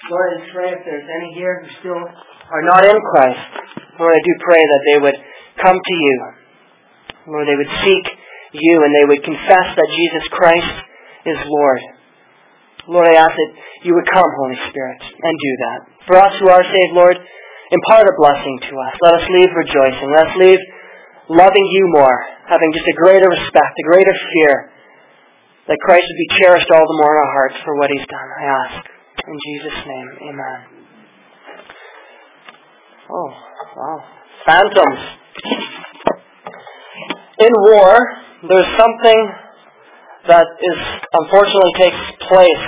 Lord, I pray if there's any here who still are not in Christ, Lord, I do pray that they would come to you. Lord, they would seek you and they would confess that Jesus Christ is Lord. Lord, I ask that you would come, Holy Spirit, and do that. For us who are saved, Lord, impart a blessing to us. Let us leave rejoicing. Let us leave loving you more, having just a greater respect, a greater fear, that Christ would be cherished all the more in our hearts for what he's done. I ask. In Jesus' name, amen. Oh, wow. Phantoms. In war, there's something that unfortunately takes place,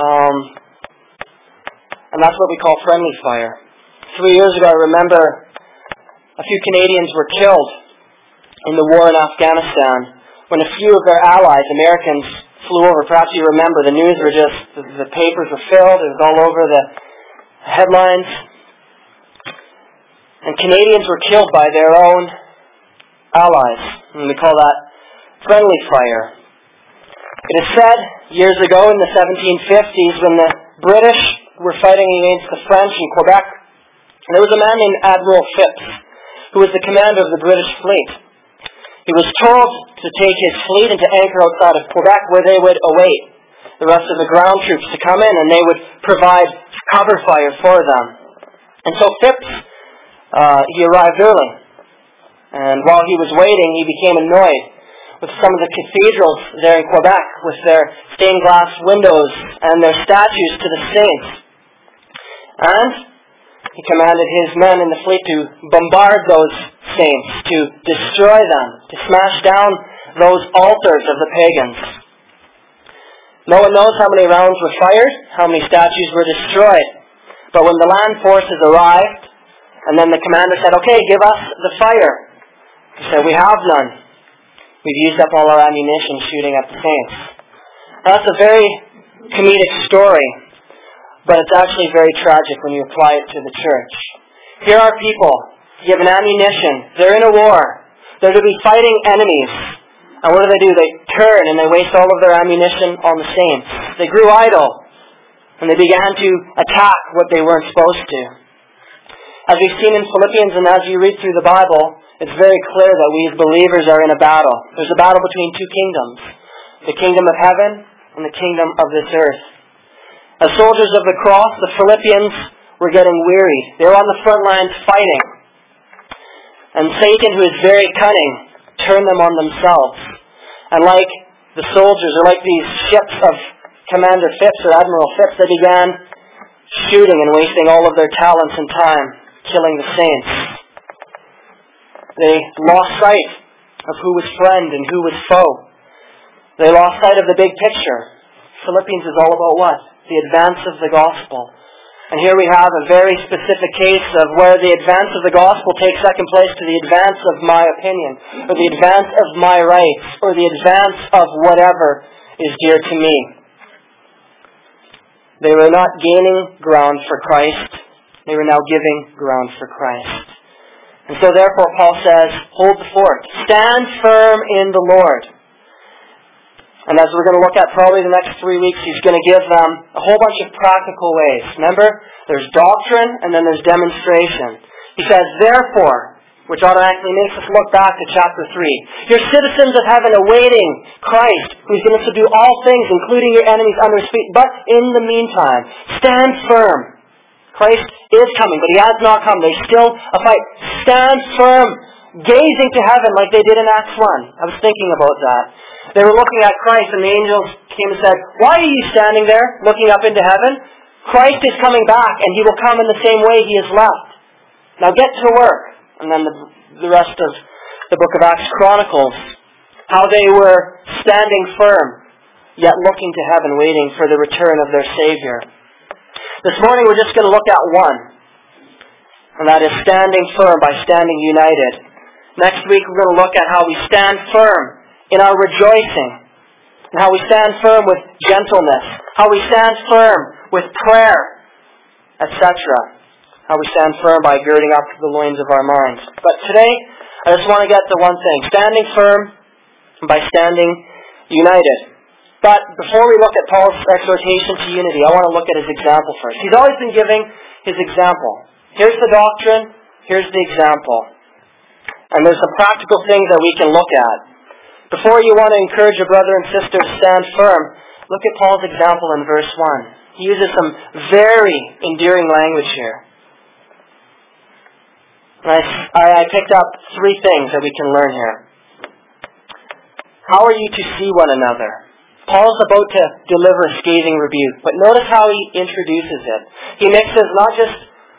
and that's what we call friendly fire. 3 years ago, I remember a few Canadians were killed in the war in Afghanistan when a few of their allies, Americans, flew over. Perhaps you remember, the news were just, the papers were filled, it was all over the headlines. And Canadians were killed by their own allies, and we call that friendly fire. It is said years ago in the 1750s when the British were fighting against the French in Quebec, there was a man named Admiral Phipps who was the commander of the British fleet. He was told to take his fleet and to anchor outside of Quebec where they would await the rest of the ground troops to come in and they would provide cover fire for them. And so Phipps, he arrived early. And while he was waiting, he became annoyed with some of the cathedrals there in Quebec with their stained glass windows and their statues to the saints. And he commanded his men in the fleet to bombard those saints, to destroy them, to smash down those altars of the pagans. No one knows how many rounds were fired, how many statues were destroyed. But when the land forces arrived, and then the commander said, "Okay, give us the fire," he said, "We have none. We've used up all our ammunition shooting at the saints." Now, that's a very comedic story, but it's actually very tragic when you apply it to the church. Here are people given ammunition. They're in a war. They're to be fighting enemies. And what do? They turn and they waste all of their ammunition on the saints. They grew idle, and they began to attack what they weren't supposed to. As we've seen in Philippians and as you read through the Bible, it's very clear that we as believers are in a battle. There's a battle between two kingdoms, the kingdom of heaven and the kingdom of this earth. As soldiers of the cross, the Philippians were getting wearied. They were on the front lines fighting. And Satan, who is very cunning, turned them on themselves. And like the soldiers, or like these ships of Commander Phipps or Admiral Phipps, they began shooting and wasting all of their talents and time, killing the saints. They lost sight of who was friend and who was foe. They lost sight of the big picture. Philippians is all about what? The advance of the gospel. And here we have a very specific case of where the advance of the gospel takes second place to the advance of my opinion, or the advance of my rights, or the advance of whatever is dear to me. They were not gaining ground for Christ. They were now giving ground for Christ. And so therefore Paul says, hold the fort. Stand firm in the Lord. And as we're going to look at probably the next 3 weeks, he's going to give them a whole bunch of practical ways. Remember, there's doctrine and then there's demonstration. He says, therefore, which automatically makes us look back to chapter 3. You're citizens of heaven awaiting Christ, who's going to subdue all things, including your enemies under his feet. But in the meantime, stand firm. Christ is coming, but he has not come. There's still a fight. Stand firm, gazing to heaven like they did in Acts 1. I was thinking about that. They were looking at Christ, and the angels came and said, "Why are you standing there, looking up into heaven? Christ is coming back, and he will come in the same way he has left. Now get to work." And then the rest of the book of Acts chronicles how they were standing firm, yet looking to heaven, waiting for the return of their Savior. This morning we're just going to look at one, and that is standing firm by standing united. Next week we're going to look at how we stand firm in our rejoicing, and how we stand firm with gentleness, how we stand firm with prayer, etc. How we stand firm by girding up the loins of our minds. But today, I just want to get to one thing. Standing firm by standing united. But before we look at Paul's exhortation to unity, I want to look at his example first. He's always been giving his example. Here's the doctrine, here's the example. And there's some practical things that we can look at. Before you want to encourage a brother and sister to stand firm, look at Paul's example in verse 1. He uses some very endearing language here. I picked up 3 things that we can learn here. How are you to see one another? Paul's about to deliver a scathing rebuke, but notice how he introduces it. He mixes not just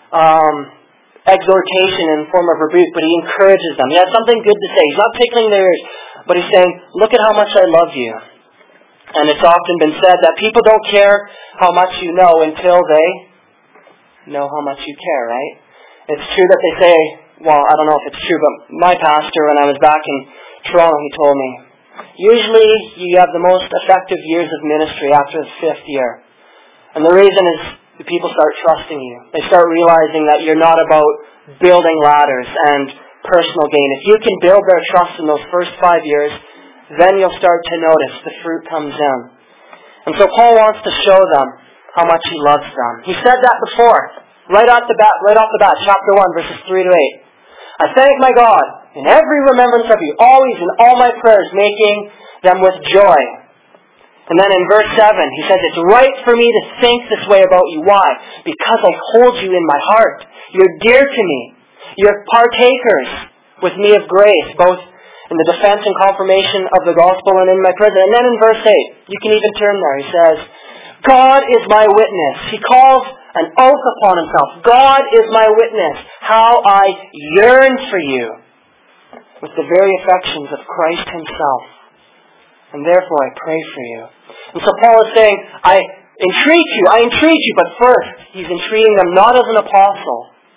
exhortation in the form of rebuke, but he encourages them. He has something good to say. He's not tickling their ears, but he's saying, look at how much I love you. And it's often been said that people don't care how much you know until they know how much you care, right? It's true that they say, well, I don't know if it's true, but my pastor, when I was back in Toronto, he told me, usually you have the most effective years of ministry after the 5th year. And the reason is the people start trusting you. They start realizing that you're not about building ladders and personal gain. If you can build their trust in those first 5 years, then you'll start to notice the fruit comes in. And so Paul wants to show them how much he loves them. He said that before, right off the bat, chapter 1, verses 3 to 8. I thank my God in every remembrance of you, always in all my prayers, making them with joy. And then in verse 7, he says, it's right for me to think this way about you. Why? Because I hold you in my heart. You're dear to me. You're partakers with me of grace, both in the defense and confirmation of the gospel and in my prison. And then in verse 8, you can even turn there. He says, God is my witness. He calls an oath upon himself. God is my witness, how I yearn for you with the very affections of Christ himself. And therefore I pray for you. And so Paul is saying, I entreat you, but first he's entreating them not as an apostle,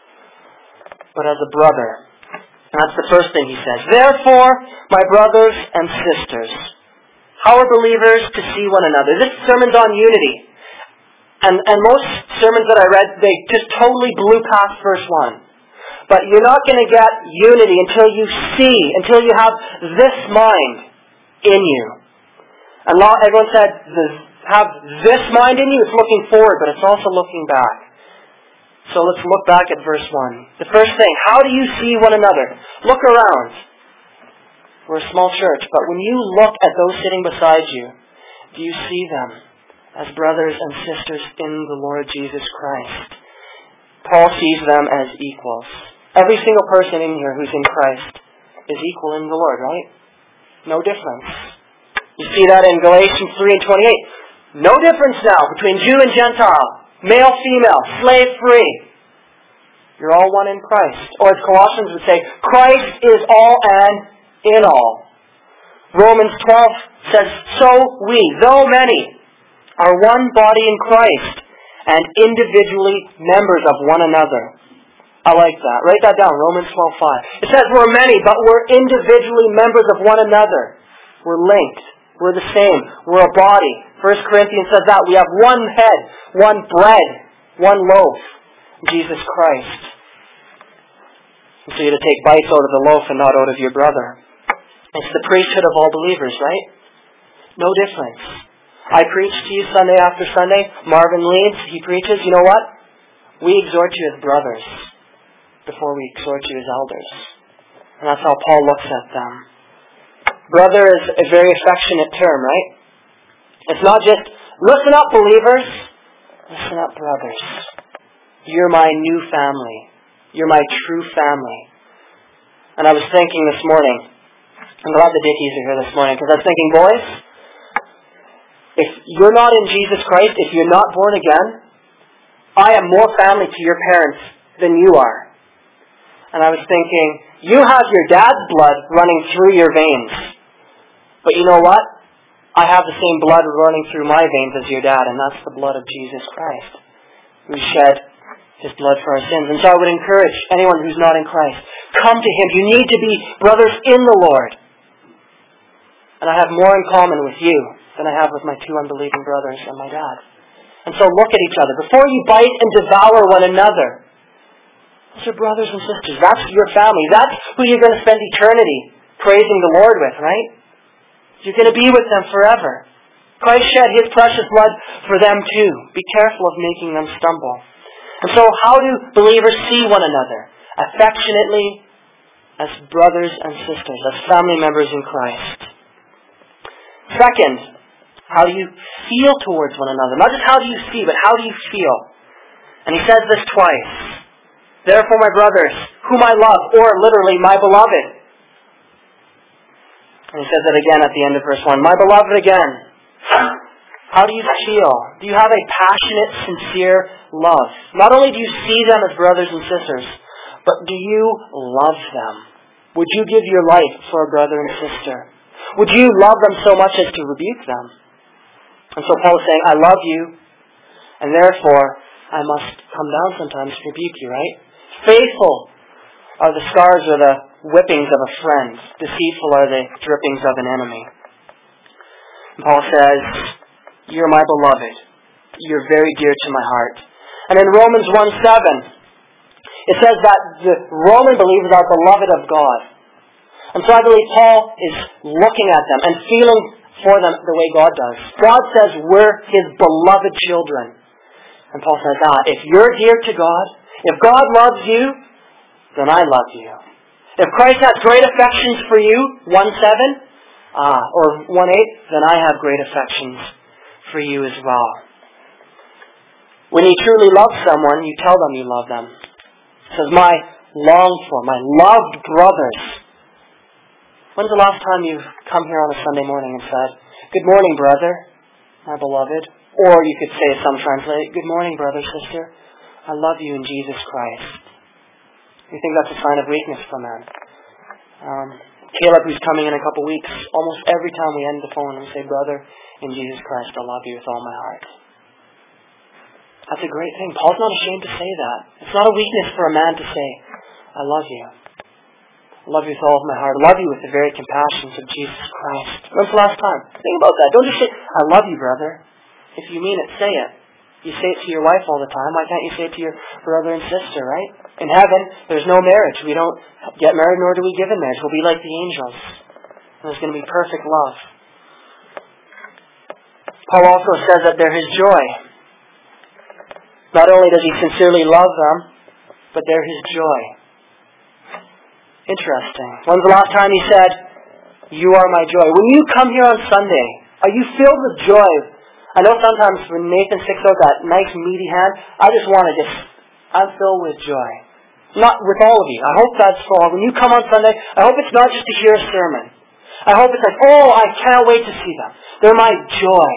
but as a brother. And that's the first thing he says. Therefore, my brothers and sisters, how are believers to see one another? This sermon's on unity. And most sermons that I read, they just totally blew past verse 1. But you're not going to get unity until you have this mind in you. And everyone said, have this mind in you, it's looking forward, but it's also looking back. So let's look back at verse 1. The first thing, how do you see one another? Look around. We're a small church, but when you look at those sitting beside you, do you see them as brothers and sisters in the Lord Jesus Christ? Paul sees them as equals. Every single person in here who's in Christ is equal in the Lord, right? No difference. You see that in Galatians 3 and 28. No difference now between Jew and Gentile, male, female, slave, free. You're all one in Christ. Or as Colossians would say, Christ is all and in all. Romans 12 says, so we, though many, are one body in Christ and individually members of one another. I like that. Write that down, Romans 12:5. It says we're many, but we're individually members of one another. We're linked. We're the same. We're a body. 1 Corinthians says that. We have one head, one bread, one loaf, Jesus Christ. And so you're to take bites out of the loaf and not out of your brother. It's the priesthood of all believers, right? No difference. I preach to you Sunday after Sunday. Marvin leads. He preaches. You know what? We exhort you as brothers before we exhort you as elders. And that's how Paul looks at them. Brother is a very affectionate term, right? It's not just, listen up, believers. Listen up, brothers. You're my new family. You're my true family. And I was thinking this morning, I'm glad the Dickies are here this morning, because I was thinking, boys, if you're not in Jesus Christ, if you're not born again, I am more family to your parents than you are. And I was thinking, you have your dad's blood running through your veins. But you know what? I have the same blood running through my veins as your dad, and that's the blood of Jesus Christ, who shed his blood for our sins. And so I would encourage anyone who's not in Christ, come to him. You need to be brothers in the Lord. And I have more in common with you than I have with my 2 unbelieving brothers and my dad. And so look at each other. Before you bite and devour one another, those are brothers and sisters. That's your family. That's who you're going to spend eternity praising the Lord with, right? You're going to be with them forever. Christ shed His precious blood for them too. Be careful of making them stumble. And so how do believers see one another? Affectionately, as brothers and sisters, as family members in Christ. Second, how do you feel towards one another? Not just how do you see, but how do you feel? And he says this twice. Therefore, my brothers, whom I love, or literally, my beloved. And he says it again at the end of verse 1. My beloved again. How do you feel? Do you have a passionate, sincere love? Not only do you see them as brothers and sisters, but do you love them? Would you give your life for a brother and sister? Would you love them so much as to rebuke them? And so Paul is saying, I love you, and therefore I must come down sometimes to rebuke you, right? Faithful are the scars or the whippings of a friend. Deceitful are the drippings of an enemy. And Paul says, you're my beloved. You're very dear to my heart. And in Romans 1:7, it says that the Roman believers are beloved of God. And so I believe Paul is looking at them and feeling for them the way God does. God says we're His beloved children. And Paul says, if you're dear to God, if God loves you, then I love you. If Christ has great affections for you, 1:7, or 1:8, then I have great affections for you as well. When you truly love someone, you tell them you love them. It says, my longed for, my loved brothers. When's the last time you've come here on a Sunday morning and said, good morning, brother, my beloved? Or you could say, some translate, good morning, brother, sister. I love you in Jesus Christ. You think that's a sign of weakness for man? Caleb, who's coming in a couple weeks, almost every time we end the phone, we say, brother, in Jesus Christ, I love you with all my heart. That's a great thing. Paul's not ashamed to say that. It's not a weakness for a man to say, I love you. I love you with all of my heart. I love you with the very compassions of Jesus Christ. When's the last time? Think about that. Don't just say, I love you, brother. If you mean it, say it. You say it to your wife all the time. Why can't you say it to your brother and sister, right? In heaven, there's no marriage. We don't get married, nor do we give in marriage. We'll be like the angels. And there's going to be perfect love. Paul also says that they're his joy. Not only does he sincerely love them, but they're his joy. Interesting. When's the last time he said, you are my joy? When you come here on Sunday, are you filled with joy? I know sometimes when Nathan sticks out that nice meaty hand, I just want to I'm filled with joy. Not with all of you. I hope that's for all. When you come on Sunday, I hope it's not just to hear a sermon. I hope it's like, I can't wait to see them. They're my joy.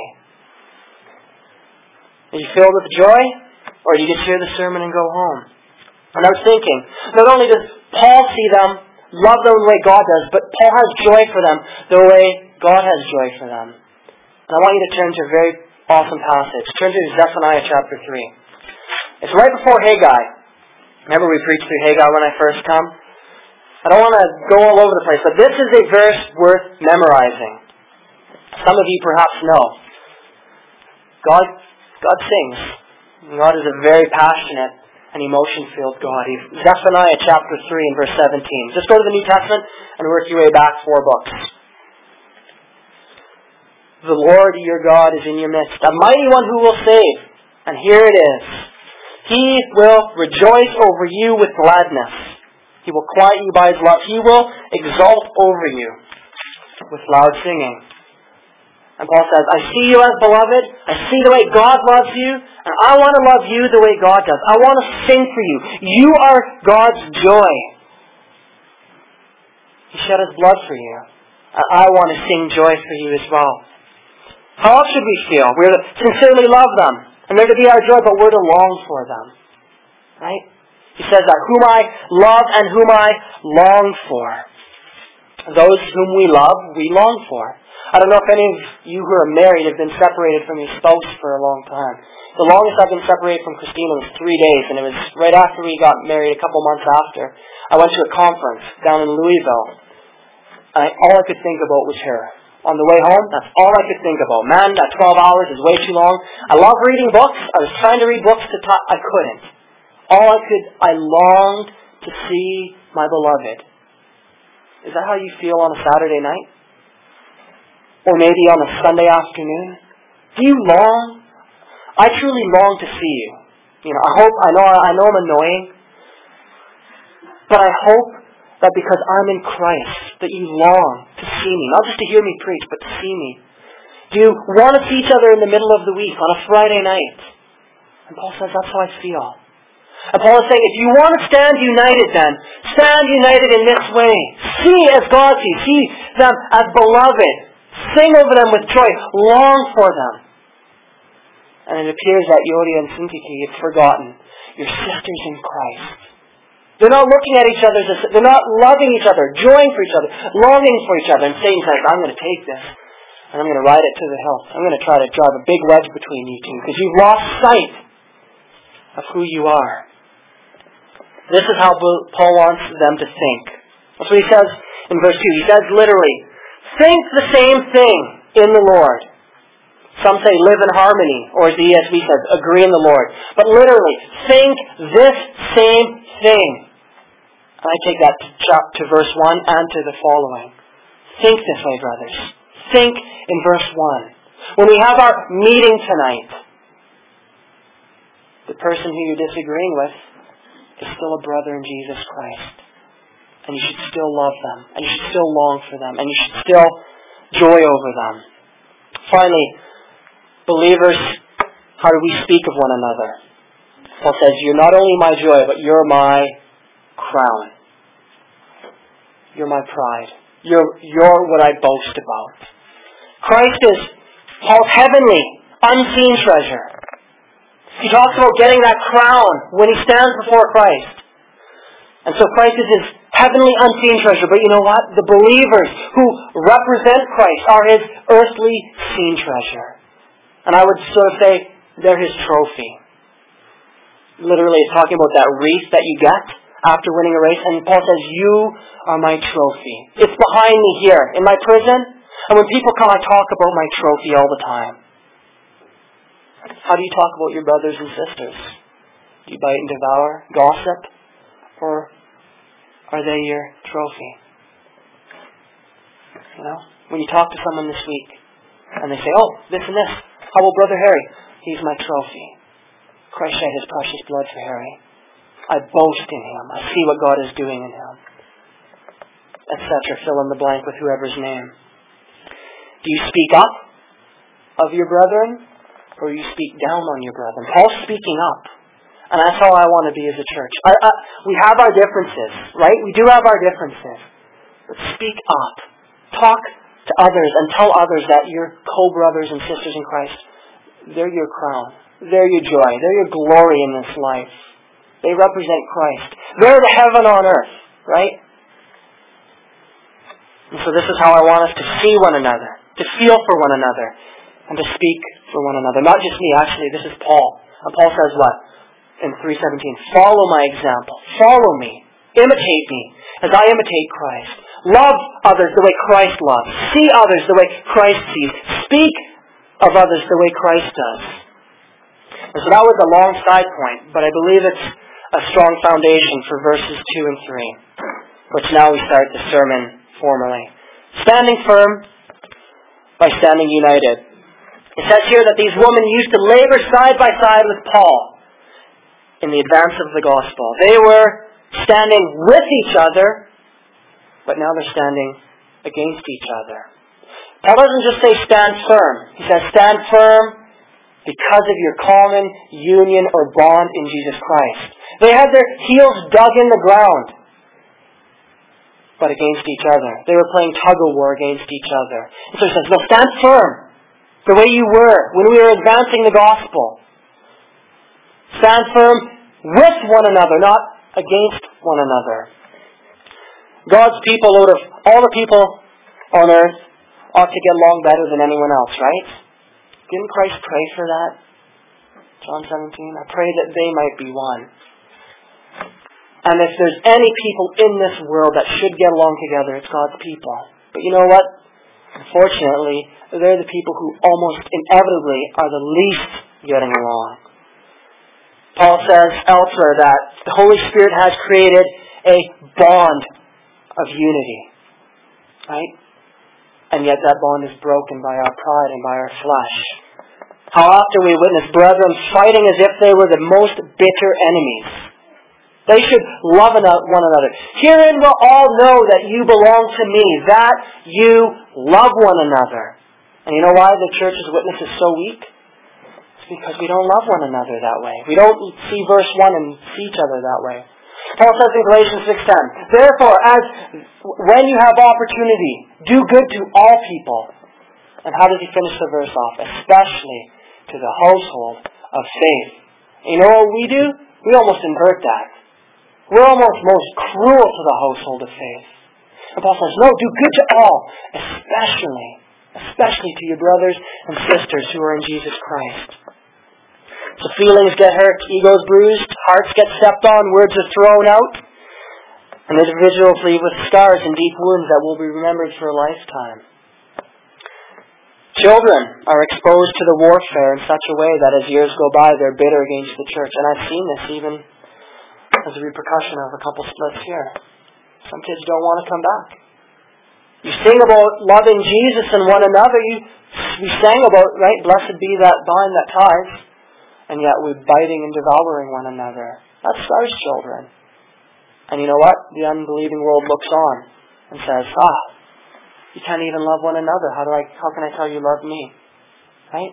Are you filled with joy? Or do you just hear the sermon and go home? And I was thinking, not only does Paul see them, love them the way God does, but Paul has joy for them the way God has joy for them. And I want you to turn to a very awesome passage. Turn to Zephaniah chapter 3. It's right before Haggai. Remember we preached through Haggai when I first come? I don't want to go all over the place, but this is a verse worth memorizing. Some of you perhaps know. God sings. God is a very passionate and emotion-filled God. Zephaniah chapter 3 and verse 17. Just go to the New Testament and work your way back 4 books. The Lord your God is in your midst, a mighty one who will save. And here it is. He will rejoice over you with gladness. He will quiet you by His love. He will exalt over you with loud singing. And Paul says, I see you as beloved. I see the way God loves you. And I want to love you the way God does. I want to sing for you. You are God's joy. He shed His blood for you. And I want to sing joy for you as well. How else should we feel? We're to sincerely love them. And they're to be our joy, but we're to long for them. Right? He says that, whom I love and whom I long for. Those whom we love, we long for. I don't know if any of you who are married have been separated from your spouse for a long time. The longest I've been separated from Christina was 3 days, and it was right after we got married, a couple months after. I went to a conference down in Louisville. All I could think about was her. On the way home, that's all I could think about. Man, that 12 hours is way too long. I love reading books. I was trying to read books I couldn't. I longed to see my beloved. Is that how you feel on a Saturday night? Or maybe on a Sunday afternoon? Do you long? I truly long to see you. I know I'm annoying, but I hope that because I'm in Christ, that you long to see me. Not just to hear me preach, but to see me. Do you want to see each other in the middle of the week, on a Friday night? And Paul says, that's how I feel. And Paul is saying, if you want to stand united then, stand united in this way. See as God sees. See them as beloved. Sing over them with joy. Long for them. And it appears that Euodia and Syntyche have forgotten. Your sisters in Christ. They're not looking at each other. They're not loving each other, joying for each other, longing for each other. And Satan's like, I'm going to take this and I'm going to ride it to the hilt. I'm going to try to drive a big wedge between you two because you've lost sight of who you are. This is how Paul wants them to think. That's what he says in verse 2. He says literally, think the same thing in the Lord. Some say live in harmony, or as the ESV says, agree in the Lord. But literally, think this same thing. And I take that to verse 1 and to the following. Think this way, brothers. Think in verse 1. When we have our meeting tonight, the person who you're disagreeing with is still a brother in Jesus Christ. And you should still love them. And you should still long for them. And you should still joy over them. Finally, believers, how do we speak of one another? Paul says, you're not only my joy, but you're my crown. You're my pride. You're what I boast about. Christ is Paul's heavenly, unseen treasure. He talks about getting that crown when he stands before Christ. And so Christ is his heavenly, unseen treasure. But you know what? The believers who represent Christ are his earthly, seen treasure. And I would sort of say they're his trophy. Literally, it's talking about that wreath that you get after winning a race. And Paul says, you are my trophy. It's behind me here in my prison. And when people come, I talk about my trophy all the time. How do you talk about your brothers and sisters? Do you bite and devour, gossip? Or are they your trophy? When you talk to someone this week and they say, oh, this and this. How about Brother Harry? He's my trophy. Christ shed his precious blood for Harry. I boast in him. I see what God is doing in him. Etc. Fill in the blank with whoever's name. Do you speak up of your brethren? Or you speak down on your brethren? Paul's speaking up. And that's how I want to be as a church. We have our differences, right? We do have our differences. But speak up. Talk to others and tell others that your co-brothers and sisters in Christ, they're your crown. They're your joy. They're your glory in this life. They represent Christ. They're the heaven on earth, right? And so this is how I want us to see one another, to feel for one another, and to speak for one another. Not just me, actually, this is Paul. And Paul says what? In 3:17, follow my example. Follow me. Imitate me as I imitate Christ. Love others the way Christ loves. See others the way Christ sees. Speak of others the way Christ does. And so that was a long side point, but I believe it's a strong foundation for verses 2 and 3, which now we start the sermon formally. Standing firm by standing united. It says here that these women used to labor side by side with Paul in the advance of the gospel. They were standing with each other, but now they're standing against each other. Paul doesn't just say stand firm. He says stand firm because of your common union or bond in Jesus Christ. They had their heels dug in the ground, but against each other. They were playing tug-of-war against each other. And so he says, no, stand firm the way you were when we were advancing the gospel. Stand firm with one another, not against one another. God's people, out of all the people on earth, ought to get along better than anyone else, right? Didn't Christ pray for that? John 17, I pray that they might be one. And if there's any people in this world that should get along together, it's God's people. But you know what? Unfortunately, they're the people who almost inevitably are the least getting along. Paul says elsewhere that the Holy Spirit has created a bond of unity. Right? And yet that bond is broken by our pride and by our flesh. How often we witness brethren fighting as if they were the most bitter enemies. They should love one another. Herein will all know that you belong to me, that you love one another. And you know why the church's witness is so weak? It's because we don't love one another that way. We don't see verse 1 and see each other that way. Paul says in Galatians 6:10, therefore, when you have opportunity, do good to all people. And how does he finish the verse off? Especially to the household of faith. And you know what we do? We almost invert that. We're almost most cruel to the household of faith. And Paul says, no, do good to all, especially to your brothers and sisters who are in Jesus Christ. So feelings get hurt, egos bruised, hearts get stepped on, words are thrown out, and individuals leave with scars and deep wounds that will be remembered for a lifetime. Children are exposed to the warfare in such a way that as years go by, they're bitter against the church. And I've seen this even as a repercussion of a couple splits here. Some kids don't want to come back. You sing about loving Jesus and one another. We sang about, right, blessed be that bond that ties. And yet we're biting and devouring one another. That scars children. And you know what? The unbelieving world looks on and says, you can't even love one another. How can I tell you love me? Right?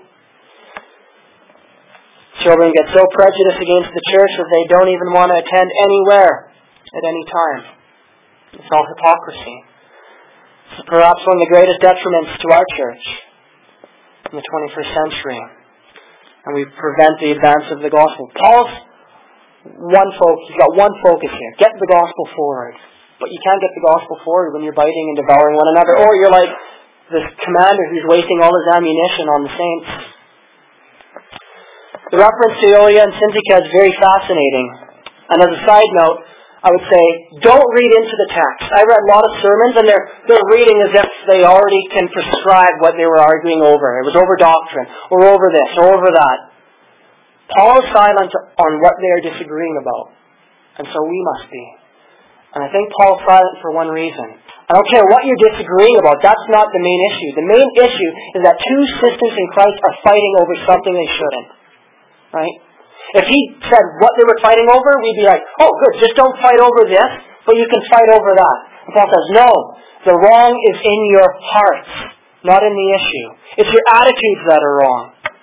Children get so prejudiced against the church that they don't even want to attend anywhere at any time. It's all hypocrisy. It's perhaps one of the greatest detriments to our church in the 21st century. And we prevent the advance of the gospel. Paul's he's got one focus here. Get the gospel forward. But you can't get the gospel forward when you're biting and devouring one another. Or you're like this commander who's wasting all his ammunition on the saints. The reference to Euodia and Syntyche is very fascinating. And as a side note, I would say, don't read into the text. I read a lot of sermons and they're reading as if they already can prescribe what they were arguing over. It was over doctrine, or over this, or over that. Paul is silent on what they are disagreeing about. And so we must be. And I think Paul's silent for one reason. I don't care what you're disagreeing about. That's not the main issue. The main issue is that two systems in Christ are fighting over something they shouldn't. Right? If he said what they were fighting over, we'd be like, oh good, just don't fight over this, but you can fight over that. And Paul says, no, the wrong is in your hearts, not in the issue. It's your attitudes that are wrong.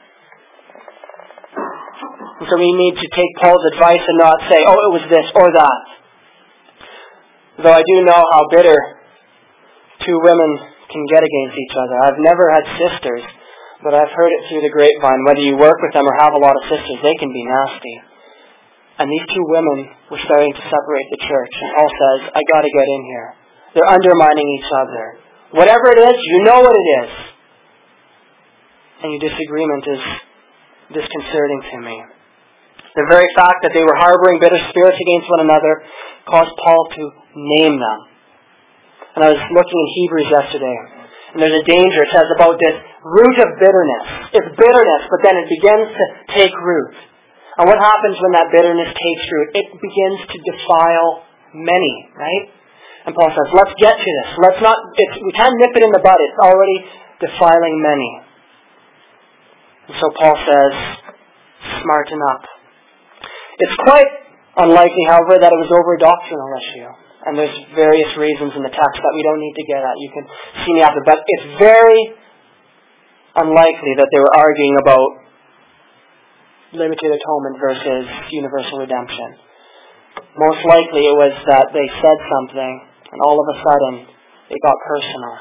And so we need to take Paul's advice and not say, oh, it was this or that. Though I do know how bitter two women can get against each other. I've never had sisters, but I've heard it through the grapevine. Whether you work with them or have a lot of sisters, they can be nasty. And these two women were starting to separate the church. And Paul says, I got to get in here. They're undermining each other. Whatever it is, you know what it is. And your disagreement is disconcerting to me. The very fact that they were harboring bitter spirits against one another caused Paul to name them. And I was looking in Hebrews yesterday, and there's a danger. It says about this root of bitterness. It's bitterness, but then it begins to take root. And what happens when that bitterness takes root? It begins to defile many, right? And Paul says, let's get to this. We can't nip it in the bud. It's already defiling many. And so Paul says, smarten up. It's quite unlikely, however, that it was over a doctrinal issue. And there's various reasons in the text that we don't need to get at. You can see me after. But it's very unlikely that they were arguing about limited atonement versus universal redemption. Most likely it was that they said something and all of a sudden it got personal.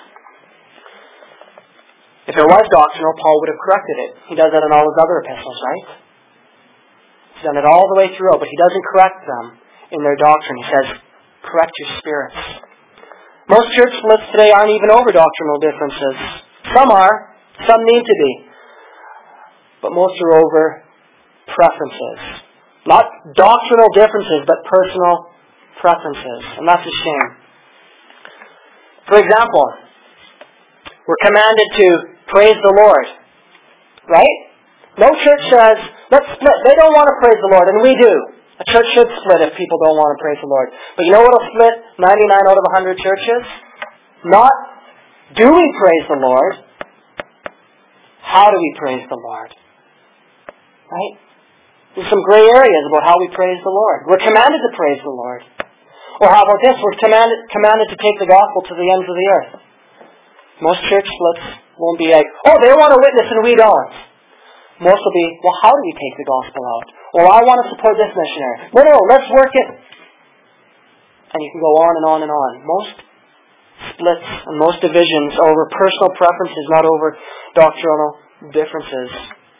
If it was doctrinal, Paul would have corrected it. He does that in all his other epistles, right? He's done it all the way through, but he doesn't correct them in their doctrine. He says, correct your spirits. Most church splits today aren't even over doctrinal differences. Some are. Some need to be. But most are over preferences. Not doctrinal differences, but personal preferences. And that's a shame. For example, we're commanded to praise the Lord. Right? No church says, let's split. They don't want to praise the Lord, and we do. A church should split if people don't want to praise the Lord. But you know what will split 99 out of 100 churches? Not, do we praise the Lord? How do we praise the Lord? Right? There's some gray areas about how we praise the Lord. We're commanded to praise the Lord. Or how about this? We're commanded to take the gospel to the ends of the earth. Most church splits won't be like, oh, they want to witness and we don't. Most will be, well, how do we take the gospel out? Well, I want to support this missionary. No, let's work it. And you can go on and on and on. Most splits and most divisions are over personal preferences, not over doctrinal differences.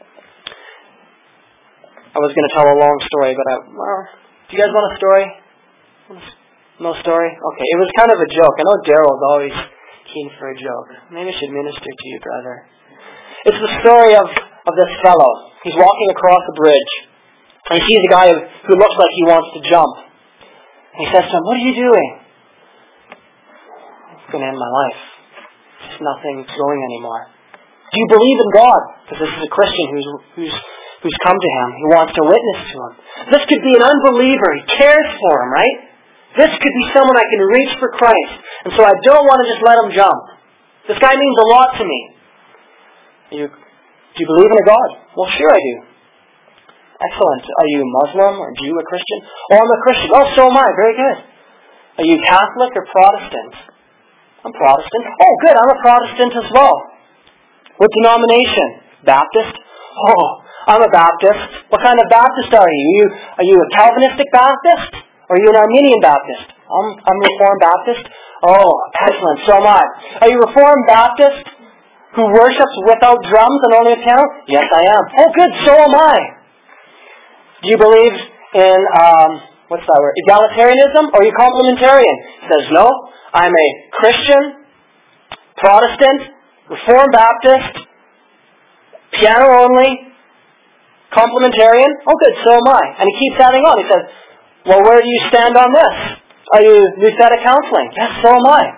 I was going to tell a long story, but do you guys want a story? No story? Okay, it was kind of a joke. I know Daryl's always keen for a joke. Maybe I should minister to you, brother. It's the story of this fellow. He's walking across a bridge, and he sees a guy who looks like he wants to jump. And he says to him, what are you doing? It's going to end my life. Just nothing's going anymore. Do you believe in God? Because this is a Christian who's come to him. He wants to witness to him. This could be an unbeliever. He cares for him, right? This could be someone I can reach for Christ. And so I don't want to just let him jump. This guy means a lot to me. Do you believe in a God? Well, sure I do. Excellent. Are you Muslim or Jew or Christian? Oh, I'm a Christian. Oh, so am I. Very good. Are you Catholic or Protestant? I'm Protestant. Oh, good. I'm a Protestant as well. What denomination? Baptist? Oh, I'm a Baptist. What kind of Baptist are you? Are you a Calvinistic Baptist? Or are you an Armenian Baptist? I'm Reformed Baptist. Oh, excellent. So am I. Are you Reformed Baptist who worships without drums and only a piano? Yes, I am. Oh, good. So am I. Do you believe in, egalitarianism? Or are you complementarian? He says, no. I'm a Christian, Protestant, Reformed Baptist, piano only, complementarian. Oh, good. So am I. And he keeps adding on. He says, well, where do you stand on this? Are you Lutheran counseling? Yes, so am I.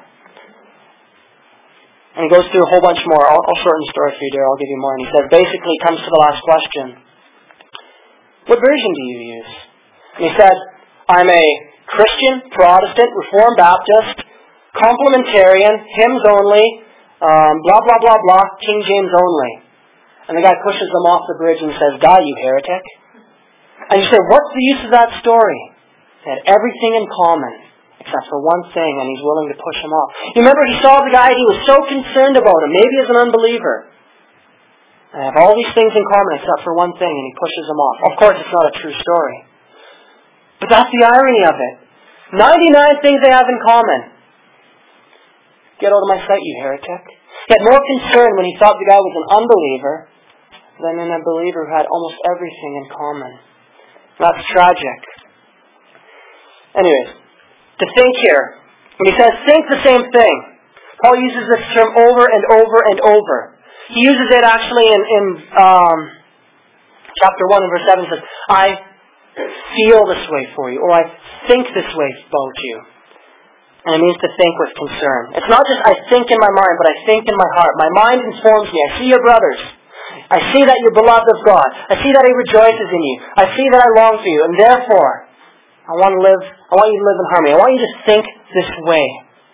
And he goes through a whole bunch more. I'll shorten the story for you, dear. I'll give you more. And he says, basically, comes to the last question. What version do you use? And he said, I'm a Christian, Protestant, Reformed Baptist, complementarian, hymns only, blah, blah, blah, blah, King James only. And the guy pushes them off the bridge and says, die, you heretic. And you say, what's the use of that story? They had everything in common, except for one thing, and he's willing to push him off. You remember, he saw the guy, and he was so concerned about him, maybe as an unbeliever. They have all these things in common, except for one thing, and he pushes him off. Of course, it's not a true story. But that's the irony of it. 99 things they have in common. Get out of my sight, you heretic. He had more concern when he thought the guy was an unbeliever than in a believer who had almost everything in common. That's tragic. Anyways, to think here, when he says think the same thing, Paul uses this term over and over and over. He uses it actually in chapter 1 and verse 7. He says, I feel this way for you, or I think this way about you. And it means to think with concern. It's not just I think in my mind, but I think in my heart. My mind informs me. I see your brothers. I see that you're beloved of God. I see that He rejoices in you. I see that I long for you. And therefore, I want you to live in harmony. I want you to think this way.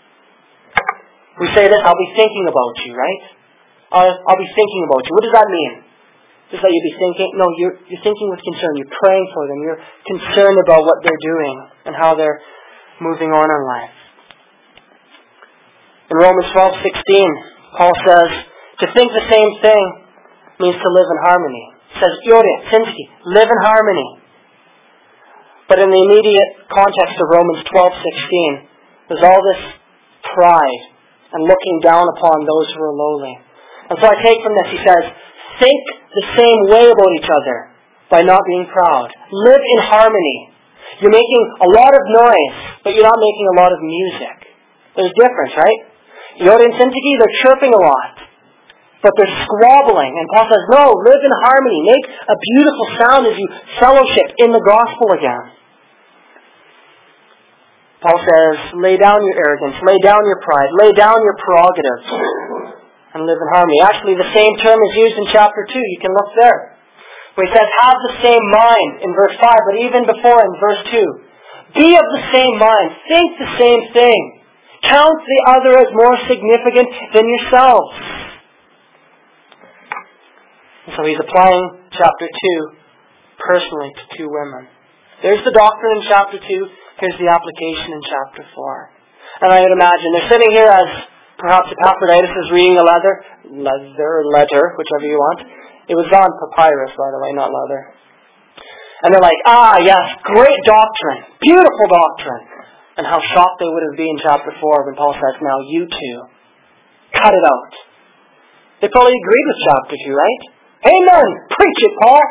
We say this, I'll be thinking about you, right? I'll be thinking about you. What does that mean? Just that you'll be thinking? No, you're thinking with concern. You're praying for them. You're concerned about what they're doing and how they're moving on in life. In Romans 12:16, Paul says, to think the same thing means to live in harmony. He says, Yore, Sinski, live in harmony. But in the immediate context of Romans 12:16, there's all this pride and looking down upon those who are lowly. And so I take from this, he says, think the same way about each other by not being proud. Live in harmony. You're making a lot of noise, but you're not making a lot of music. There's difference, right? Yore and Sintiki, they're chirping a lot, but they're squabbling. And Paul says, no, live in harmony. Make a beautiful sound as you fellowship in the gospel again. Paul says, lay down your arrogance, lay down your pride, lay down your prerogatives, and live in harmony. Actually, the same term is used in chapter 2. You can look there. Where he says, have the same mind in verse 5, but even before in verse 2. Be of the same mind. Think the same thing. Count the other as more significant than yourselves. And so he's applying chapter 2 personally to two women. There's the doctrine in chapter 2. Here's the application in chapter 4. And I would imagine they're sitting here as perhaps Epaphroditus is reading a letter, whichever you want. It was on papyrus, by the way, not leather. And they're like, yes, great doctrine, beautiful doctrine. And how shocked they would have been in chapter 4 when Paul says, now you two, cut it out. They probably agreed with chapter 2, right? Amen! Preach it, Paul!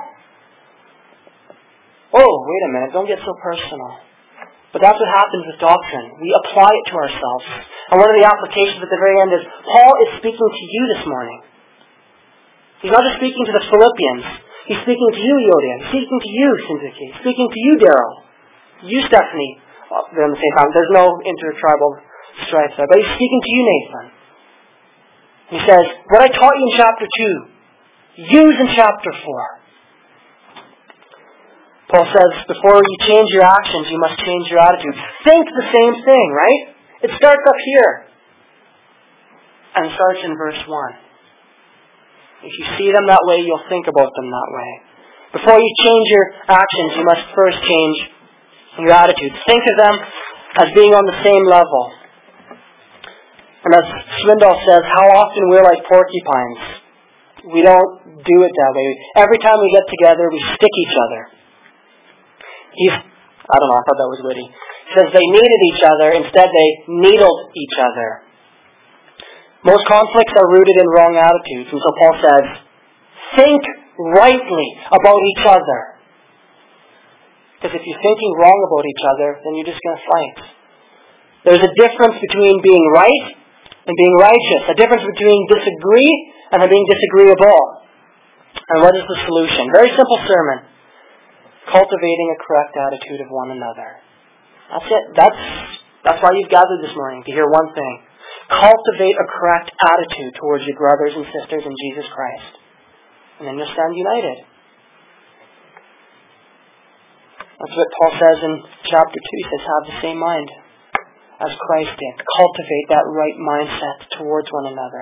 Oh, wait a minute, don't get so personal. But that's what happens with doctrine. We apply it to ourselves. And one of the applications at the very end is, Paul is speaking to you this morning. He's not just speaking to the Philippians. He's speaking to you, Yodia. He's speaking to you, Syntyche. He's speaking to you, Daryl. You, Stephanie. Well, they're on the same time. There's no intertribal strife there. But he's speaking to you, Nathan. He says, what I taught you in chapter 2, use in chapter 4. Paul says, before you change your actions, you must change your attitude. Think the same thing, right? It starts up here. And starts in verse 1. If you see them that way, you'll think about them that way. Before you change your actions, you must first change your attitude. Think of them as being on the same level. And as Swindoll says, how often we're like porcupines. We don't do it that way. Every time we get together, we stick each other. I don't know, I thought that was witty. He says they needed each other, instead they needled each other. Most conflicts are rooted in wrong attitudes, and so Paul says, think rightly about each other. Because if you're thinking wrong about each other, then you're just going to fight. There's a difference between being right and being righteous. A difference between disagree and being disagreeable. And what is the solution? Very simple sermon. Cultivating a correct attitude of one another. That's it. That's why you've gathered this morning, to hear one thing. Cultivate a correct attitude towards your brothers and sisters in Jesus Christ. And then you'll stand united. That's what Paul says in chapter 2. He says, have the same mind as Christ did. Cultivate that right mindset towards one another.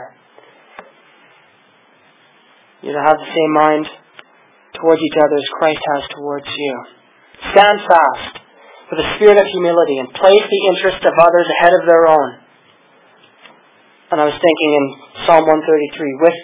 You're to have the same mind towards each other as Christ has towards you. Stand fast with a spirit of humility and place the interests of others ahead of their own. And I was thinking in Psalm 133, with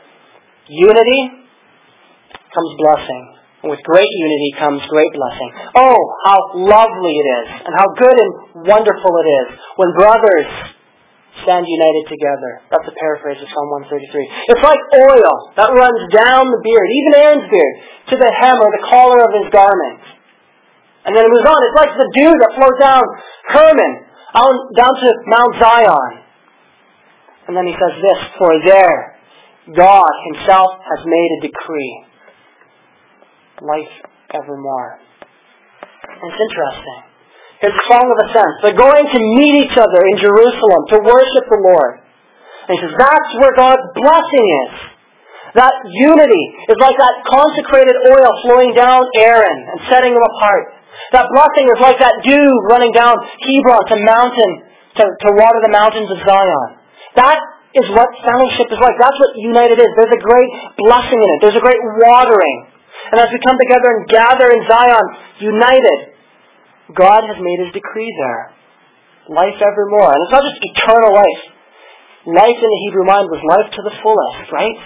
unity comes blessing. And with great unity comes great blessing. Oh, how lovely it is, and how good and wonderful it is when brothers stand united together. That's a paraphrase of Psalm 133. It's like oil that runs down the beard, even Aaron's beard, to the hem or the collar of his garment. And then it moves on. It's like the dew that flows down Hermon, down to Mount Zion. And then he says this, for there God himself has made a decree. Life evermore. And it's interesting. Here's a song of ascent. They're going to meet each other in Jerusalem to worship the Lord. And he says, that's where God's blessing is. That unity is like that consecrated oil flowing down Aaron and setting him apart. That blessing is like that dew running down Hebron to water the mountains of Zion. That is what fellowship is like. That's what united is. There's a great blessing in it. There's a great watering. And as we come together and gather in Zion, united, God has made his decree there. Life evermore. And it's not just eternal life. Life in the Hebrew mind was life to the fullest, right?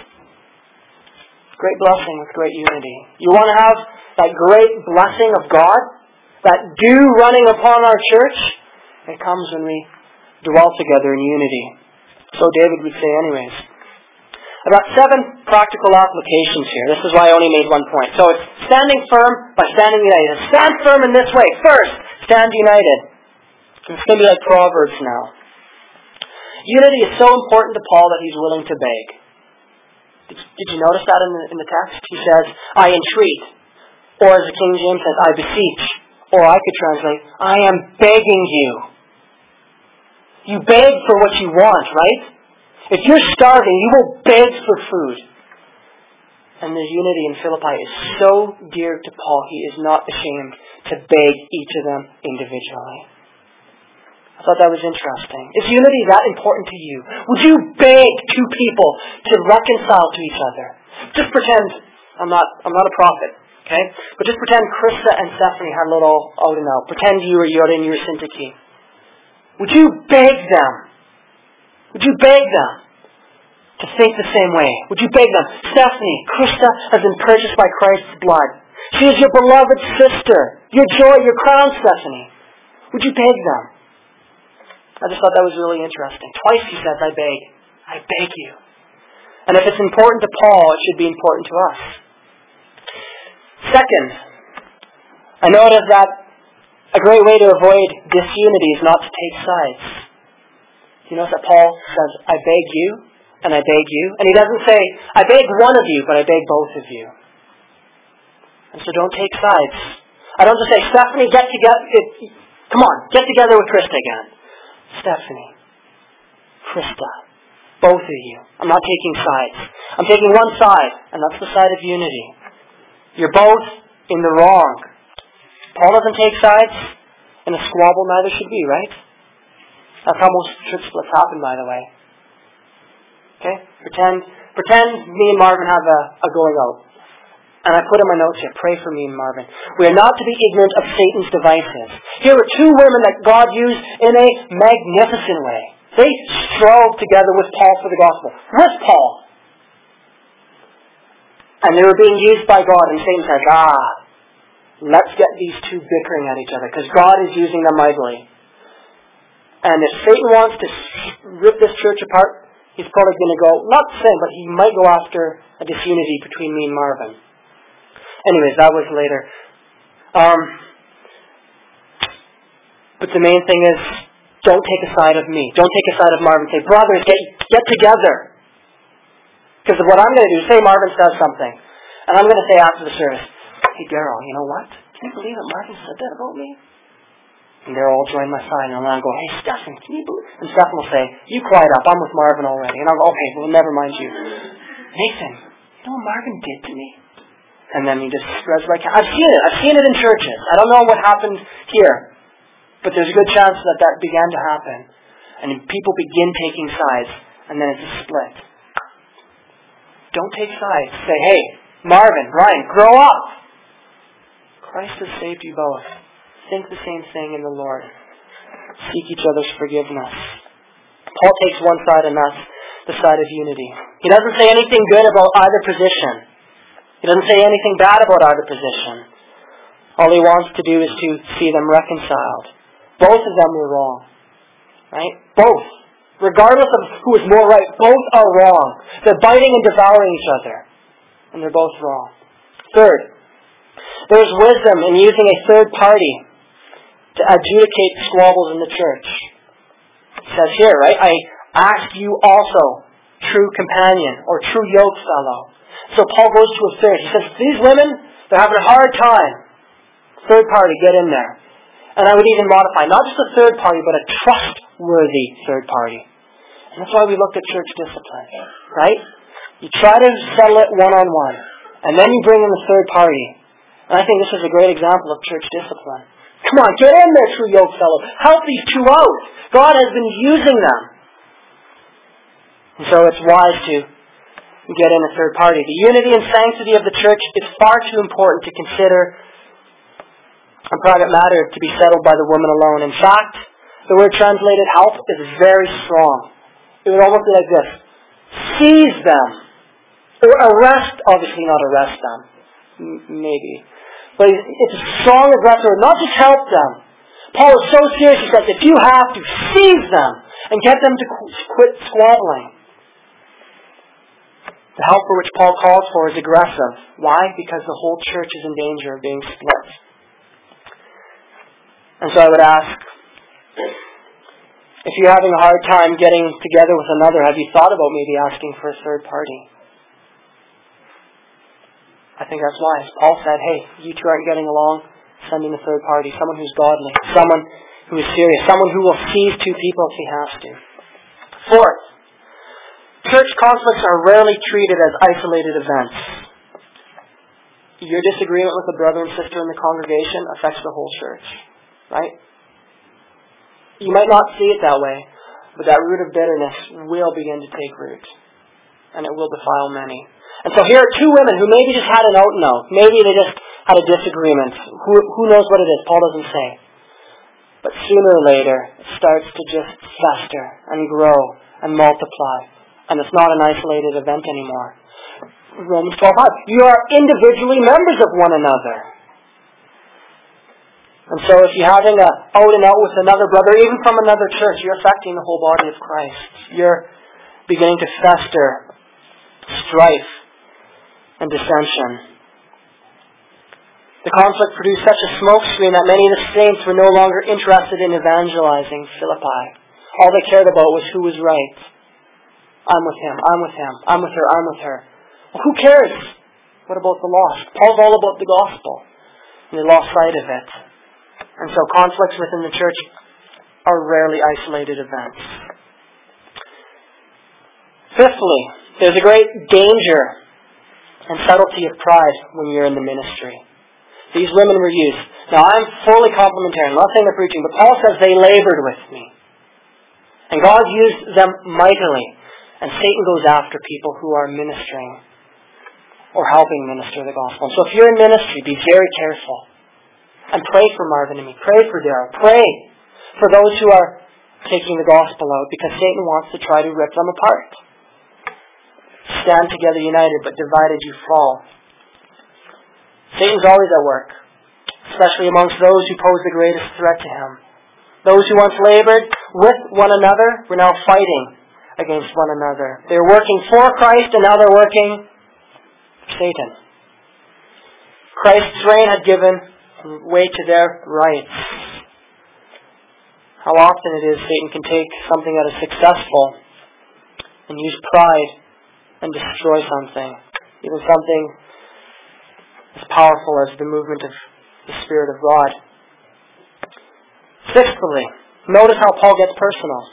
Great blessing with great unity. You want to have that great blessing of God? That dew running upon our church? It comes when we dwell together in unity. So David would say anyways. I've got 7 practical applications here. This is why I only made 1 point. So it's standing firm by standing united. Stand firm in this way. First, stand united. It's going to be like Proverbs now. Unity is so important to Paul that he's willing to beg. Did you notice that in the text? He says, I entreat. Or as the King James says, I beseech. Or I could translate, I am begging you. You beg for what you want, right? If you're starving, you will beg for food. And the unity in Philippi is so dear to Paul, he is not ashamed to beg each of them individually. I thought that was interesting. Is unity that important to you? Would you beg 2 people to reconcile to each other? Just pretend I'm not a prophet. Okay? But just pretend Krista and Stephanie had a little out and out. Pretend you were Yoda and you were Syntyche. Would you beg them? Would you beg them to think the same way? Would you beg them? Stephanie, Krista has been purchased by Christ's blood. She is your beloved sister. Your joy, your crown, Stephanie. Would you beg them? I just thought that was really interesting. Twice he says, I beg. I beg you. And if it's important to Paul, it should be important to us. Second, I noticed that a great way to avoid disunity is not to take sides. You notice that Paul says, I beg you, and I beg you. And he doesn't say, I beg one of you, but I beg both of you. And so don't take sides. I don't just say, Stephanie, get together with Krista again. Stephanie, Krista, both of you. I'm not taking sides. I'm taking one side, and that's the side of unity. You're both in the wrong. Paul doesn't take sides. In a squabble, neither should we, right? That's how most church splits happen, by the way. Okay? Pretend me and Marvin have a going out. And I put in my notes here, pray for me and Marvin. We are not to be ignorant of Satan's devices. Here were two women that God used in a magnificent way. They strove together with Paul for the gospel. With Paul. And they were being used by God, and Satan says, let's get these two bickering at each other, because God is using them mightily. And if Satan wants to rip this church apart, he's probably going to go, not the same, but he might go after a disunity between me and Marvin. Anyways, that was later. But the main thing is, don't take a side of me. Don't take a side of Marvin. Say, brothers, get together. Because what I'm going to do, say Marvin says something, and I'm going to say after the service, hey, Daryl, you know what? Can you believe that Marvin said that about me? And they'll all join my side, and I'll go, hey, Stephen, can you believe? And Stephen will say, you quiet up, I'm with Marvin already. And I'll go, okay, well, never mind you. Nathan, you know what Marvin did to me? And then he just spreads like, I've seen it in churches. I don't know what happened here. But there's a good chance that began to happen. And people begin taking sides, and then it's a split. Don't take sides. Say, hey, Marvin, Ryan, grow up. Christ has saved you both. Think the same thing in the Lord. Seek each other's forgiveness. Paul takes one side, and that's the side of unity. He doesn't say anything good about either position. He doesn't say anything bad about either position. All he wants to do is to see them reconciled. Both of them were wrong. Right? Both. Regardless of who is more right, both are wrong. They're biting and devouring each other. And they're both wrong. Third, there's wisdom in using a third party to adjudicate squabbles in the church. It says here, right? I ask you also, true companion or true yoke fellow. So Paul goes to a third. He says, these women, they're having a hard time. Third party, get in there. And I would even modify, not just a third party, but a trustworthy third party. And that's why we looked at church discipline, right? You try to settle it one-on-one, and then you bring in the third party. And I think this is a great example of church discipline. Come on, get in there, true yoke fellow. Help these two out. God has been using them. And so it's wise to get in a third party. The unity and sanctity of the church is far too important to consider a private matter to be settled by the woman alone. In fact, the word translated help is very strong. It would almost be like this. Seize them. Or arrest, obviously not arrest them. Maybe. But it's a strong aggressive word, not just help them. Paul is so serious, he says, if you have to, seize them and get them to quit squabbling. The help for which Paul calls for is aggressive. Why? Because the whole church is in danger of being split. And so I would ask, if you're having a hard time getting together with another, have you thought about maybe asking for a third party? I think that's wise. Paul said, hey, you two aren't getting along, send in a third party, someone who's godly, someone who is serious, someone who will seize two people if he has to. Fourth, church conflicts are rarely treated as isolated events. Your disagreement with a brother and sister in the congregation affects the whole church. Right? You might not see it that way, but that root of bitterness will begin to take root. And it will defile many. And so here are two women who maybe just had an out and out. Maybe they just had a disagreement. Who knows what it is? Paul doesn't say. But sooner or later, it starts to just fester and grow and multiply. And it's not an isolated event anymore. Romans 12:5. You are individually members of one another. And so if you're having a out and out with another brother, even from another church, you're affecting the whole body of Christ. You're beginning to fester strife and dissension. The conflict produced such a smokescreen that many of the saints were no longer interested in evangelizing Philippi. All they cared about was who was right. I'm with him, I'm with him, I'm with her, I'm with her. Well, who cares? What about the lost? Paul's all about the gospel. And they lost sight of it. And so conflicts within the church are rarely isolated events. Fifthly, there's a great danger and subtlety of pride when you're in the ministry. These women were used. Now I'm fully complimentary. I'm not saying they're preaching, but Paul says they labored with me. And God used them mightily. And Satan goes after people who are ministering or helping minister the gospel. And so if you're in ministry, be very careful. And pray for Marvin and me. Pray for Daryl. Pray for those who are taking the gospel out, because Satan wants to try to rip them apart. Stand together united, but divided you fall. Satan's always at work, especially amongst those who pose the greatest threat to him. Those who once labored with one another were now fighting against one another. They were working for Christ, and now they're working for Satan. Christ's reign had given way to their rights. How often it is Satan can take something that is successful and use pride and destroy something, even something as powerful as the movement of the Spirit of God. Sixthly, notice how Paul gets personal.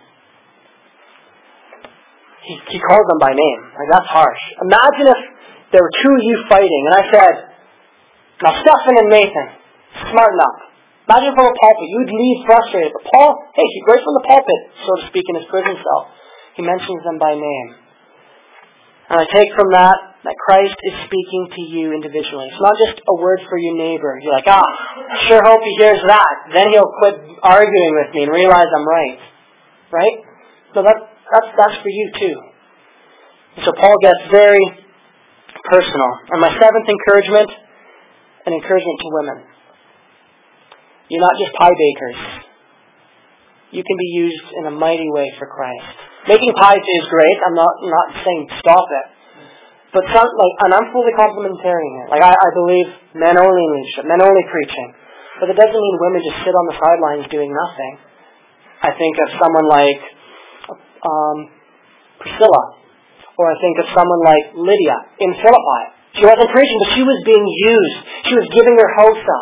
He calls them by name. Like, that's harsh. Imagine if there were two of you fighting, and I said, now Stephen and Nathan, smarten up. Imagine from a pulpit, you'd leave frustrated. But Paul, hey, right from the pulpit, so to speak, in his prison cell, he mentions them by name. And I take from that Christ is speaking to you individually. It's not just a word for your neighbor. You're like, I sure hope he hears that. Then he'll quit arguing with me and realize I'm right. Right? So that's for you too. And so Paul gets very personal. And my seventh encouragement, an encouragement to women. You're not just pie bakers. You can be used in a mighty way for Christ. Making pies is great. I'm not saying stop it. But and I'm fully complimentarian here. I believe men only in leadership, men only preaching. But it doesn't mean women just sit on the sidelines doing nothing. I think of someone like Priscilla, or I think of someone like Lydia in Philippi. She wasn't preaching, but she was being used. She was giving her host up.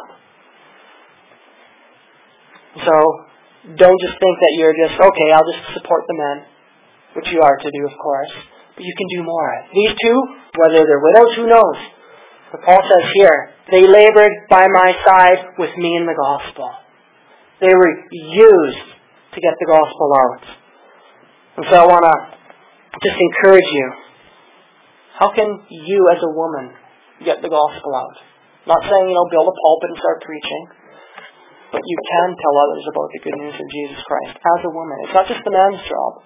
So don't just think that you're just, okay, I'll just support the men, which you are to do, of course. But you can do more. These two, whether they're widows, who knows? But Paul says here, they labored by my side with me in the gospel. They were used to get the gospel out. And so I want to just encourage you. How can you as a woman get the gospel out? Not saying, build a pulpit and start preaching. But you can tell others about the good news of Jesus Christ as a woman. It's not just the man's job.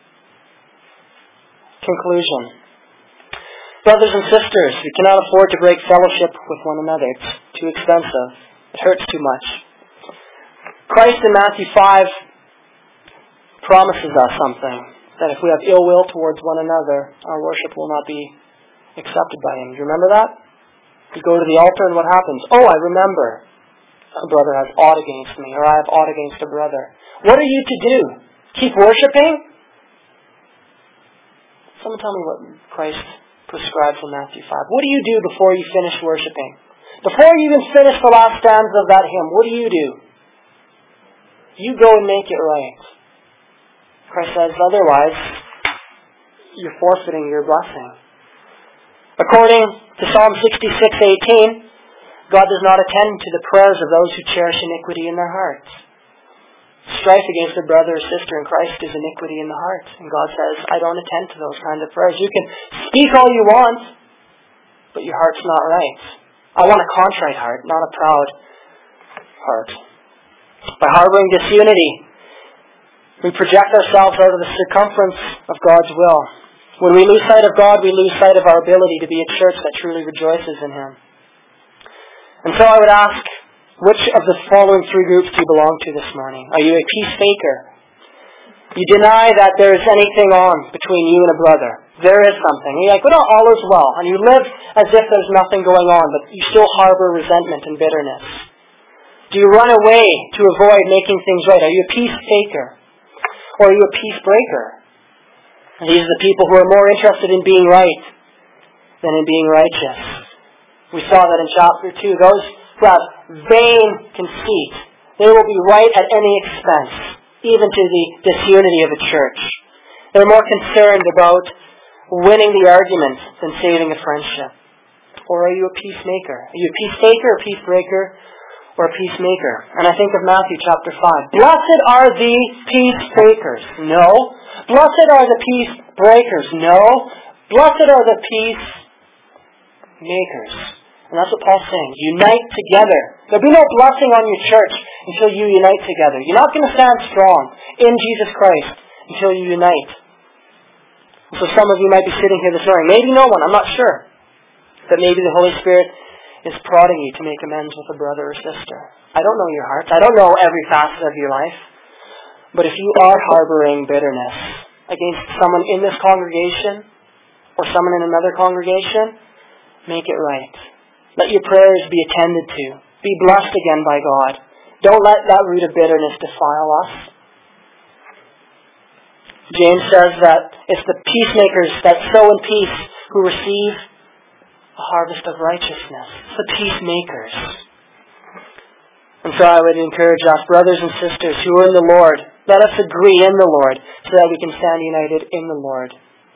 Conclusion. Brothers and sisters, we cannot afford to break fellowship with one another. It's too expensive. It hurts too much. Christ in Matthew 5 promises us something. That if we have ill will towards one another, our worship will not be accepted by Him. Do you remember that? You go to the altar and what happens? Oh, I remember. A brother has aught against me, or I have aught against a brother. What are you to do? Keep worshiping? Someone tell me what Christ prescribes in Matthew 5. What do you do before you finish worshiping? Before you even finish the last stanza of that hymn, what do? You go and make it right. Christ says, otherwise, you're forfeiting your blessing. According to Psalm 66:18, God does not attend to the prayers of those who cherish iniquity in their hearts. Strife against a brother or sister in Christ is iniquity in the heart. And God says, I don't attend to those kinds of prayers. You can speak all you want, but your heart's not right. I want a contrite heart, not a proud heart. By harboring disunity, we project ourselves out of the circumference of God's will. When we lose sight of God, we lose sight of our ability to be a church that truly rejoices in Him. And so I would ask, which of the following three groups do you belong to this morning? Are you a peacemaker? You deny that there is anything on between you and a brother. There is something. You're like, well, all is well. And you live as if there's nothing going on, but you still harbor resentment and bitterness. Do you run away to avoid making things right? Are you a peace taker? Or are you a peace breaker? And these are the people who are more interested in being right than in being righteous. We saw that in chapter 2. Those who have vain conceit, they will be right at any expense, even to the disunity of a church. They're more concerned about winning the argument than saving a friendship. Or are you a peacemaker? Are you a peace taker, a peace breaker, or a peacemaker? And I think of Matthew chapter 5. Blessed are the peacemakers. No. Blessed are the peace breakers. No. Blessed are the peacemakers. And that's what Paul's saying. Unite together. There'll be no blessing on your church until you unite together. You're not going to stand strong in Jesus Christ until you unite. So some of you might be sitting here this morning. Maybe no one. I'm not sure. But maybe the Holy Spirit is prodding you to make amends with a brother or sister. I don't know your hearts. I don't know every facet of your life. But if you are harboring bitterness against someone in this congregation or someone in another congregation, make it right. Let your prayers be attended to. Be blessed again by God. Don't let that root of bitterness defile us. James says that it's the peacemakers that sow in peace who receive a harvest of righteousness. It's the peacemakers. And so I would encourage us, brothers and sisters who are in the Lord, let us agree in the Lord so that we can stand united in the Lord.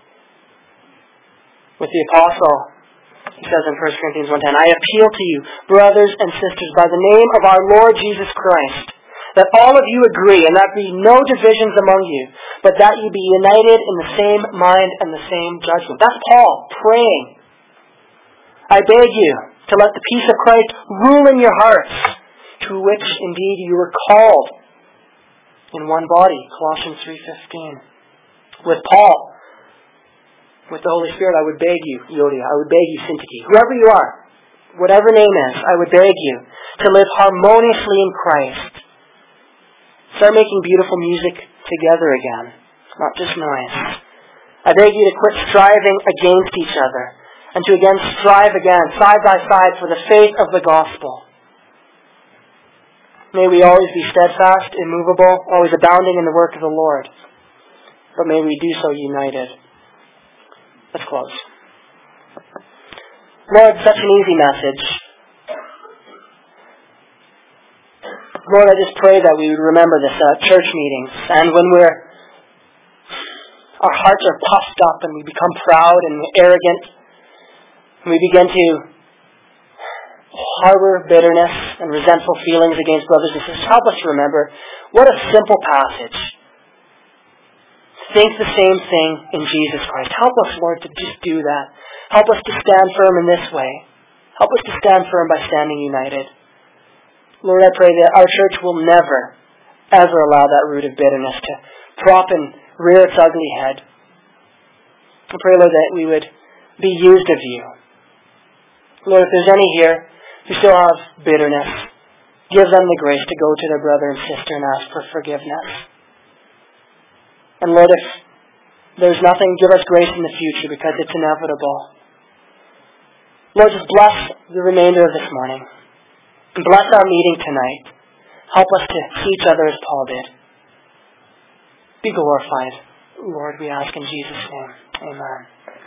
With the apostle, he says in 1 Corinthians 1:10, I appeal to you, brothers and sisters, by the name of our Lord Jesus Christ, that all of you agree, and that be no divisions among you, but that you be united in the same mind and the same judgment. That's Paul praying. I beg you to let the peace of Christ rule in your hearts, to which indeed you were called in one body, Colossians 3:15. With Paul, with the Holy Spirit, I would beg you, Yodia, I would beg you, Syntyche, whoever you are, whatever name is, I would beg you to live harmoniously in Christ. Start making beautiful music together again, not just noise. I beg you to quit striving against each other, and to again strive again, side by side, for the faith of the gospel. May we always be steadfast, immovable, always abounding in the work of the Lord. But may we do so united. Let's close. Lord, such an easy message. Lord, I just pray that we would remember this at church meetings, and when our hearts are puffed up and we become proud and arrogant, and we begin to harbor bitterness and resentful feelings against brothers and sisters, help us to remember what a simple passage. Think the same thing in Jesus Christ. Help us, Lord, to just do that. Help us to stand firm in this way. Help us to stand firm by standing united. Lord, I pray that our church will never, ever allow that root of bitterness to prop and rear its ugly head. I pray, Lord, that we would be used of you. Lord, if there's any here who still have bitterness, give them the grace to go to their brother and sister and ask for forgiveness. And Lord, if there's nothing, give us grace in the future because it's inevitable. Lord, just bless the remainder of this morning. And bless our meeting tonight. Help us to see each other as Paul did. Be glorified, Lord, we ask in Jesus' name. Amen.